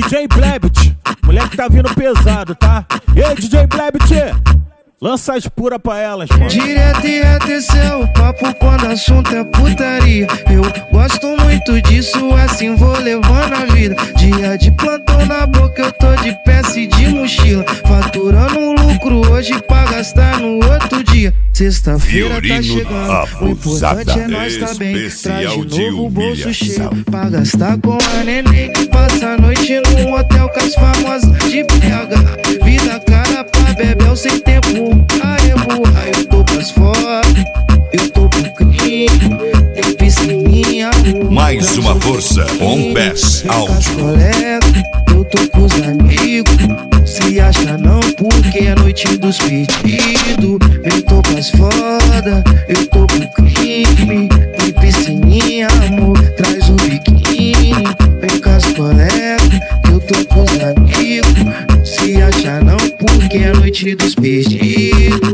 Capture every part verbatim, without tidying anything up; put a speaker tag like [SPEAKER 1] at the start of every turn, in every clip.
[SPEAKER 1] D J Blebit, moleque tá vindo pesado, tá? E aí, D J Blebit, lança as pura pra elas, mano.
[SPEAKER 2] Direto e reto, esse é o papo quando o assunto é putaria. Eu gosto muito disso, assim vou levando a vida. Dia de plantão na boca, eu tô de peça e de mochila, faturando um lucro hoje pra gastar no outro dia. Sexta-feira tá chegando, o importante é nós tá bem. Traz de novo o bolso cheio pra gastar com a neném. Passa a noite num hotel com as famosas de pega. Vida cara pra bebel sem tempo. Aê, burra, eu tô pras fora, eu tô pro crime, tem piscininha.
[SPEAKER 3] Mais uma força, On Bass Áudio.
[SPEAKER 2] Eu tô pros amigos, se acha não porque é noite dos pedidos. Eu tô pras foda, eu tô pro crime, tem piscininha, amor, traz o biquíni. Vem com as colegas, eu tô pros amigos, se acha não porque é noite dos pedidos.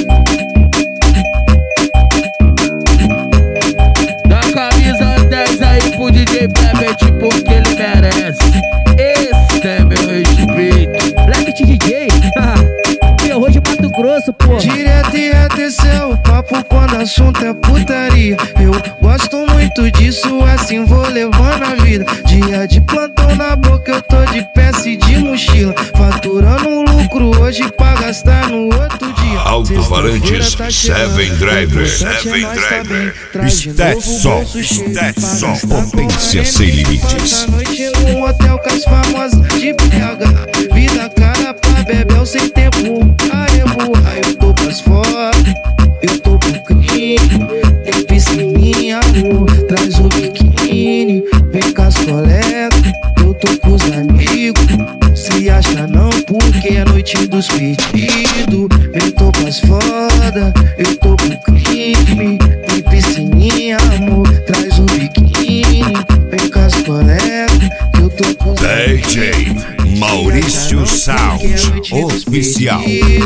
[SPEAKER 4] Dá camisa dez aí pro D J Blebit porque ele merece. Esse é meu respeito.
[SPEAKER 5] Blebit D J, terror de Mato Grosso, pô.
[SPEAKER 2] Direto e reto, esse é o papo quando o assunto é putaria. Eu gosto muito disso, assim vou levando a vida. Dia de plantão na boca, eu tô de peça e de mochila, faturando um lucro hoje pra gastar no outro dia.
[SPEAKER 3] Alto-falantes, tá Seven Driver, Seven Driver, Stetson, Stetson, potência sem limites.
[SPEAKER 2] Passa a noite num hotel com as famosas de pega. Vida cara pra bebel sem tempo. Aê, burra, eu tô pras fora, eu tô pro crime, tem piscininha, amor, traz o biquíni. Vem com as colegas, eu tô pros amigos, se acha não porque é noite dos pedidos. Eu tô pras foda, eu tô pro crime, tem piscininha, amor, traz o biquíni. Vem com as colegas, eu tô pros
[SPEAKER 3] D J Maurício Sound Oficial.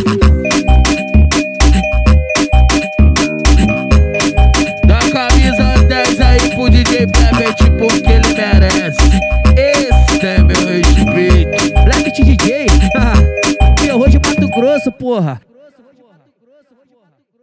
[SPEAKER 4] Dá camisa dez aí pro D J Blebit porque ele merece. Esse é meu respeito.
[SPEAKER 5] Blebit D J, terror de Mato Grosso, porra.